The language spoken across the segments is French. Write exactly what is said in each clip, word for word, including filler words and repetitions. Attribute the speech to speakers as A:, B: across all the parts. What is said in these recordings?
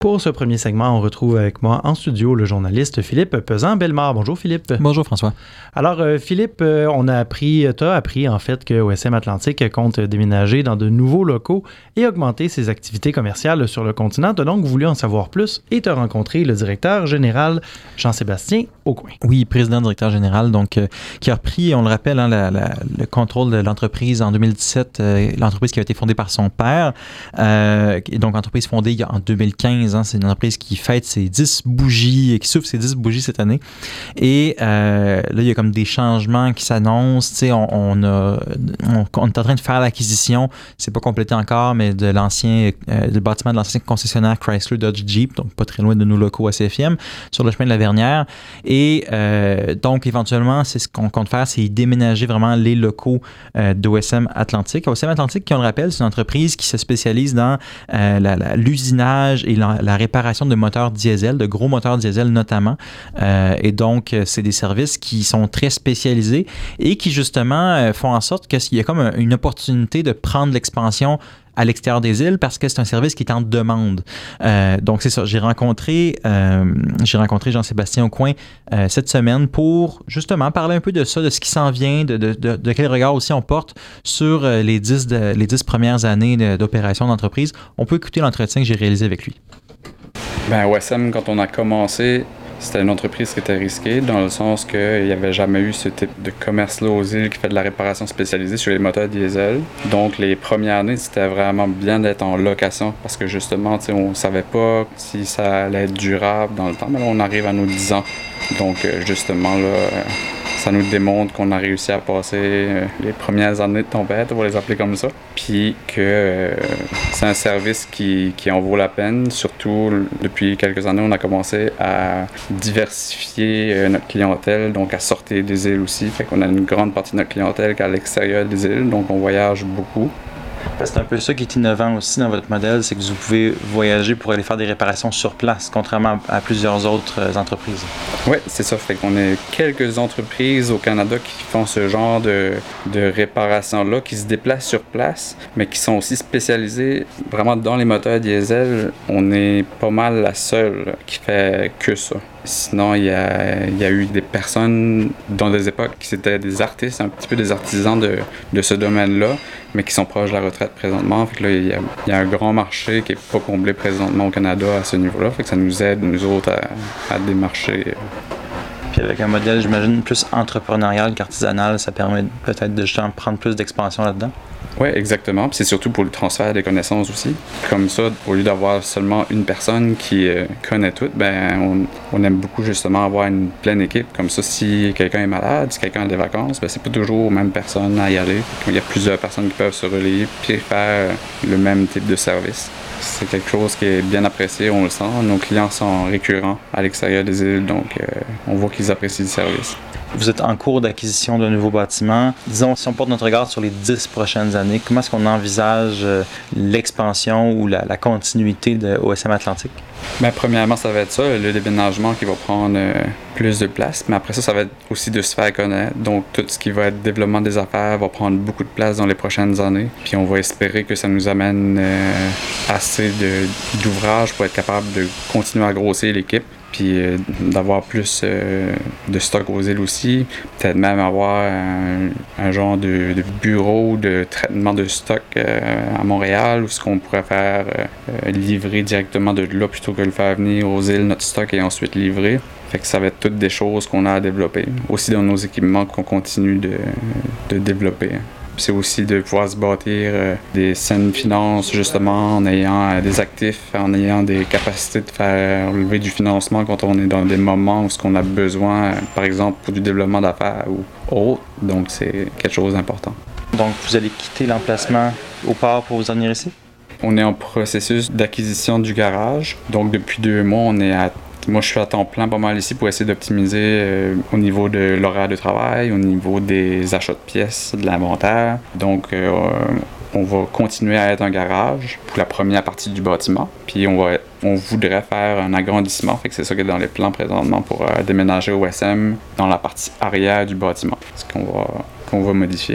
A: Pour ce premier segment, on retrouve avec moi en studio le journaliste Philippe Pesant-Bellemare. Bonjour Philippe.
B: Bonjour François.
A: Alors euh, Philippe, euh, on a appris, tu as appris en fait que O S M Atlantique compte déménager dans de nouveaux locaux et augmenter ses activités commerciales sur le continent. Tu as donc voulu en savoir plus et tu as rencontré le directeur général Jean-Sébastien Aucoin.
B: Oui, président directeur général, donc euh, qui a repris, on le rappelle, hein, la, la, le contrôle de l'entreprise en deux mille dix-sept, euh, l'entreprise qui a été fondée par son père, euh, et donc entreprise fondée en deux mille quinze. Hein, c'est une entreprise qui fête ses dix bougies, qui souffle ses dix bougies cette année. Et euh, là, il y a comme des changements qui s'annoncent. Tu sais, on, on, a, on, on est en train de faire l'acquisition, c'est pas complété encore, mais de l'ancien euh, du bâtiment de l'ancien concessionnaire Chrysler Dodge Jeep, donc pas très loin de nos locaux à C F I M, sur le chemin de la Vernière. Et euh, donc, éventuellement, c'est ce qu'on compte faire, c'est déménager vraiment les locaux euh, d'O S M Atlantique. O S M Atlantique, qui on le rappelle, c'est une entreprise qui se spécialise dans euh, la, la, l'usinage et la, la réparation de moteurs diesel, de gros moteurs diesel notamment. Euh, et donc, c'est des services qui sont très spécialisés et qui, justement, euh, font en sorte qu'il y a comme une opportunité de prendre l'expansion à l'extérieur des îles parce que c'est un service qui est en demande. Euh, donc, c'est ça. J'ai rencontré, euh, j'ai rencontré Jean-Sébastien Aucoin euh, cette semaine pour, justement, parler un peu de ça, de ce qui s'en vient, de, de, de, de quel regard aussi on porte sur euh, les dix, de, les dix premières années de, d'opération d'entreprise. On peut écouter l'entretien que j'ai réalisé avec lui.
C: Ben, O S M, quand on a commencé, c'était une entreprise qui était risquée dans le sens qu'il n'y avait jamais eu ce type de commerce-là aux îles qui fait de la réparation spécialisée sur les moteurs diesel. Donc, les premières années, c'était vraiment bien d'être en location parce que justement, on ne savait pas si ça allait être durable dans le temps. Mais là, on arrive à nos dix ans. Donc, justement, là, ça nous démontre qu'on a réussi à passer euh, les premières années de tempête, on va les appeler comme ça. Puis que euh, c'est un service qui, qui en vaut la peine. Surtout, depuis quelques années, on a commencé à diversifier euh, notre clientèle, donc à sortir des îles aussi. Fait qu'on a une grande partie de notre clientèle qui est à l'extérieur des îles, donc on voyage beaucoup.
B: C'est un peu ça qui est innovant aussi dans votre modèle, c'est que vous pouvez voyager pour aller faire des réparations sur place, contrairement à plusieurs autres entreprises.
C: Oui, c'est ça. Fait qu'on a quelques entreprises au Canada qui font ce genre de, de réparation-là, qui se déplacent sur place, mais qui sont aussi spécialisées vraiment dans les moteurs diesel. On est pas mal la seule qui fait que ça. Sinon, il y a, il y a eu des personnes dans des époques qui étaient des artistes, un petit peu des artisans de, de ce domaine-là, mais qui sont proches de la retraite présentement. Fait que là, il y a, il y a un grand marché qui n'est pas comblé présentement au Canada à ce niveau-là. Fait que ça nous aide, nous autres, à, à démarcher.
B: Puis avec un modèle, j'imagine, plus entrepreneurial qu'artisanal, ça permet peut-être de justement prendre plus d'expansion là-dedans?
C: Oui, exactement. Puis c'est surtout pour le transfert des connaissances aussi. Comme ça, au lieu d'avoir seulement une personne qui euh, connaît tout, ben on, on aime beaucoup justement avoir une pleine équipe. Comme ça, si quelqu'un est malade, si quelqu'un a des vacances, ben c'est pas toujours la même personne à y aller. Il y a plusieurs personnes qui peuvent se relayer puis faire le même type de service. C'est quelque chose qui est bien apprécié, on le sent. Nos clients sont récurrents à l'extérieur des îles, donc euh, on voit qu'ils apprécient le service.
B: Vous êtes en cours d'acquisition d'un nouveau bâtiment. Disons, si on porte notre regard sur les dix prochaines années, comment est-ce qu'on envisage euh, l'expansion ou la, la continuité de O S M Atlantique?
C: Bien, premièrement, ça va être ça, le déménagement qui va prendre euh, plus de place. Mais après ça, ça va être aussi de se faire connaître. Donc, tout ce qui va être développement des affaires va prendre beaucoup de place dans les prochaines années. Puis, on va espérer que ça nous amène euh, assez de, d'ouvrages pour être capable de continuer à grossir l'équipe. Puis euh, d'avoir plus euh, de stock aux îles aussi. Peut-être même avoir un, un genre de, de bureau de traitement de stock euh, à Montréal où ce qu'on pourrait faire euh, livrer directement de là plutôt que de le faire venir aux îles, notre stock, et ensuite livrer. Fait que ça va être toutes des choses qu'on a à développer. Aussi dans nos équipements qu'on continue de, de développer. C'est aussi de pouvoir se bâtir euh, des saines finances, justement, en ayant euh, des actifs, en ayant des capacités de faire lever du financement quand on est dans des moments où ce qu'on a besoin, euh, par exemple, pour du développement d'affaires ou autre. Donc, c'est quelque chose d'important.
B: Donc, vous allez quitter l'emplacement au port pour vous en venir ici?
C: On est en processus d'acquisition du garage. Donc, depuis deux mois, on est à Moi, je suis à temps plein pas mal ici pour essayer d'optimiser euh, au niveau de l'horaire de travail, au niveau des achats de pièces, de l'inventaire. Donc, euh, on va continuer à être un garage pour la première partie du bâtiment. Puis, on va, on voudrait faire un agrandissement. Fait que c'est ça qui est dans les plans présentement pour euh, déménager O S M dans la partie arrière du bâtiment. Ce qu'on va, qu'on va modifier.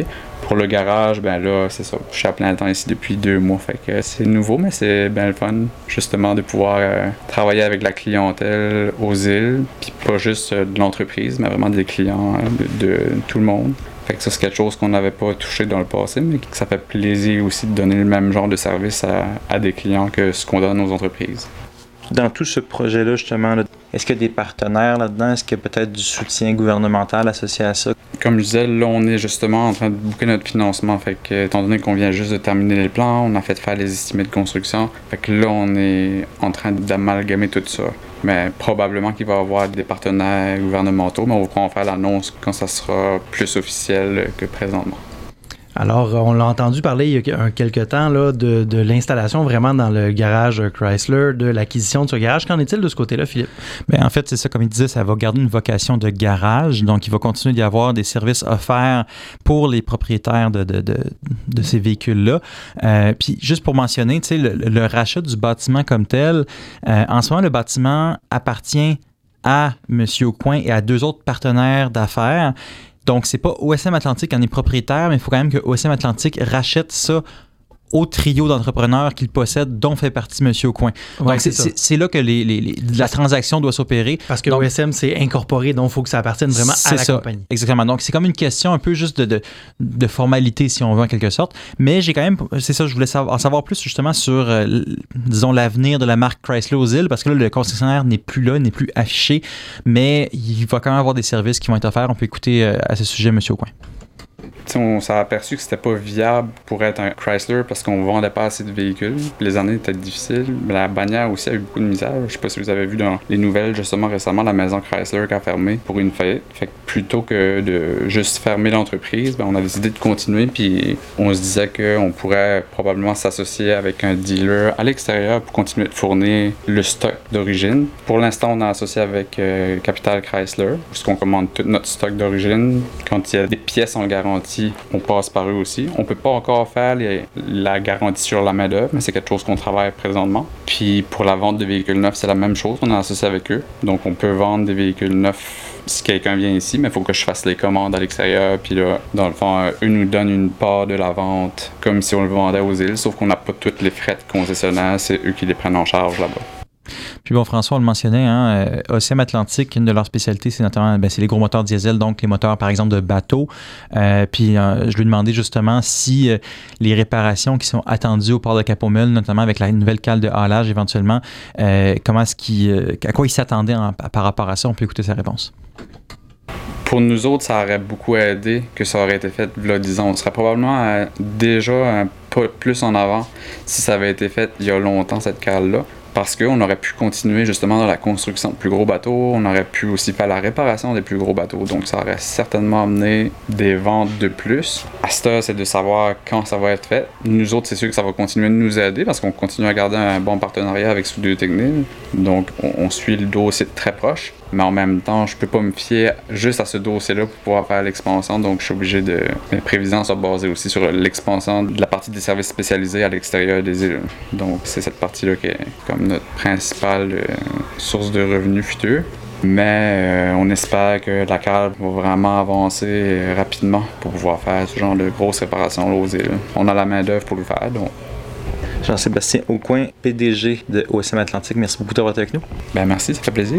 C: Pour le garage, ben là, c'est ça. Je suis à plein temps ici depuis deux mois. Fait que c'est nouveau, mais c'est bien le fun, justement, de pouvoir euh, travailler avec la clientèle aux îles. Puis pas juste euh, de l'entreprise, mais vraiment des clients euh, de, de tout le monde. Fait que ça, c'est quelque chose qu'on n'avait pas touché dans le passé, mais que ça fait plaisir aussi de donner le même genre de service à, à des clients que ce qu'on donne aux entreprises.
B: Dans tout ce projet-là, justement, là, est-ce qu'il y a des partenaires là-dedans? Est-ce qu'il y a peut-être du soutien gouvernemental associé à ça?
C: Comme je disais, là, on est justement en train de boucler notre financement. Fait que, étant donné qu'on vient juste de terminer les plans, on a fait faire les estimés de construction. Fait que là, on est en train d'amalgamer tout ça. Mais probablement qu'il va y avoir des partenaires gouvernementaux, mais on va pouvoir faire l'annonce quand ça sera plus officiel que présentement.
A: Alors, on l'a entendu parler il y a quelques temps là, de, de l'installation vraiment dans le garage Chrysler, de l'acquisition de ce garage. Qu'en est-il de ce côté-là, Philippe?
B: Bien, en fait, c'est ça, comme il disait, ça va garder une vocation de garage. Donc, il va continuer d'y avoir des services offerts pour les propriétaires de, de, de, de ces véhicules-là. Euh, puis, juste pour mentionner, tu sais, le, le rachat du bâtiment comme tel, euh, en ce moment, le bâtiment appartient à M. Aucoin et à deux autres partenaires d'affaires. Donc, c'est pas O S M Atlantique qui en est propriétaire, mais il faut quand même que O S M Atlantique rachète ça au trio d'entrepreneurs qu'il possède, dont fait partie M. Aucoin.
A: Ouais,
B: donc, c'est, c'est, c'est là que les, les, les, la transaction doit s'opérer.
A: Parce que
B: donc,
A: O S M, c'est incorporé, donc il faut que ça appartienne vraiment à la
B: ça,
A: compagnie.
B: Exactement. Donc, c'est comme une question un peu juste de, de, de formalité, si on veut, en quelque sorte. Mais j'ai quand même, c'est ça, je voulais savoir, en savoir plus justement sur, euh, disons, l'avenir de la marque Chrysler aux îles, parce que là, le concessionnaire n'est plus là, n'est plus affiché, mais il va quand même avoir des services qui vont être offerts. On peut écouter euh, à ce sujet M. Aucoin.
C: T'sais, on s'est aperçu que c'était pas viable pour être un Chrysler parce qu'on vendait pas assez de véhicules. Les années étaient difficiles. La bannière aussi a eu beaucoup de misère. Je sais pas si vous avez vu dans les nouvelles justement récemment la maison Chrysler qui a fermé pour une faillite. Fait que plutôt que de juste fermer l'entreprise, ben, on a décidé de continuer. Puis on se disait qu'on pourrait probablement s'associer avec un dealer à l'extérieur pour continuer de fournir le stock d'origine. Pour l'instant, on a associé avec euh, Capital Chrysler puisqu'on commande tout notre stock d'origine. Quand il y a des pièces en garantie, on passe par eux aussi. On peut pas encore faire les, la garantie sur la main-d'œuvre, mais c'est quelque chose qu'on travaille présentement. Puis pour la vente de véhicules neufs, c'est la même chose. On est associé avec eux. Donc on peut vendre des véhicules neufs si quelqu'un vient ici, mais il faut que je fasse les commandes à l'extérieur. Puis là, dans le fond, eux nous donnent une part de la vente comme si on le vendait aux îles, sauf qu'on n'a pas tous les frais de concessionnaire. C'est eux qui les prennent en charge là-bas.
B: Puis bon, François, on le mentionnait, hein, euh, O S M Atlantique, une de leurs spécialités, c'est notamment ben, c'est les gros moteurs diesel, donc les moteurs, par exemple, de bateaux. Euh, puis euh, je lui ai demandé justement si euh, les réparations qui sont attendues au port de Cap-aux-Mules, notamment avec la nouvelle cale de halage éventuellement, euh, comment est-ce qu'il, euh, à quoi il s'attendait en, par rapport à ça. On peut écouter sa réponse.
C: Pour nous autres, ça aurait beaucoup aidé que ça aurait été fait, là, disons. On serait probablement euh, déjà un peu plus en avant si ça avait été fait il y a longtemps, cette cale-là. Parce qu'on aurait pu continuer justement dans la construction de plus gros bateaux, on aurait pu aussi faire la réparation des plus gros bateaux, donc ça aurait certainement amené des ventes de plus. À ce stade, c'est de savoir quand ça va être fait. Nous autres, c'est sûr que ça va continuer de nous aider parce qu'on continue à garder un bon partenariat avec Soudure Technique, donc on, on suit le dossier de très proche. Mais en même temps, je peux pas me fier juste à ce dossier-là pour pouvoir faire l'expansion, donc je suis obligé de... Mes prévisions sont basées aussi sur l'expansion de la partie des services spécialisés à l'extérieur des îles. Donc c'est cette partie-là qui est comme notre principale euh, source de revenus futurs. Mais euh, on espère que la cale va vraiment avancer euh, rapidement pour pouvoir faire ce genre de grosses réparations là, aux îles. On a la main-d'œuvre pour le faire, donc...
B: Jean-Sébastien Aucoin, P D G de O S M Atlantique, merci beaucoup d'avoir été avec nous.
C: Ben merci, ça fait plaisir.